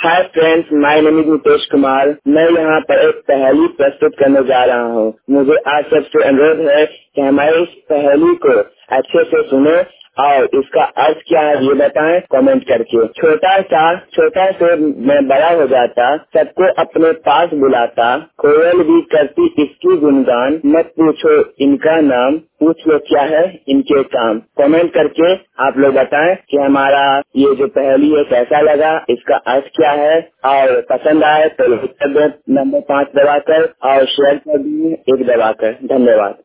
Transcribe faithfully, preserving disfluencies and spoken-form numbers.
Hi friends, my name is Nitesh Kumar. मैं यहाँ पर एक पहेली प्रस्तुत करने जा रहा हूँ। मुझे आप सबसे अनुरोध है कि हमारी इस पहेली को अच्छे से सुने और इसका अर्थ क्या है ये बताएं कमेंट करके। छोटा सा छोटा से मैं बड़ा हो जाता, सबको अपने पास बुलाता, कोयल भी करती इसकी गुणगान, मत पूछो इनका नाम, पूछ लो क्या है इनके काम। कमेंट करके आप लोग बताएं कि हमारा ये जो पहेली है कैसा लगा, इसका अर्थ क्या है, और पसंद आए तो लाइक कर दें नंबर पाँच दबाकर और शेयर कर दिए एक दबाकर। धन्यवाद।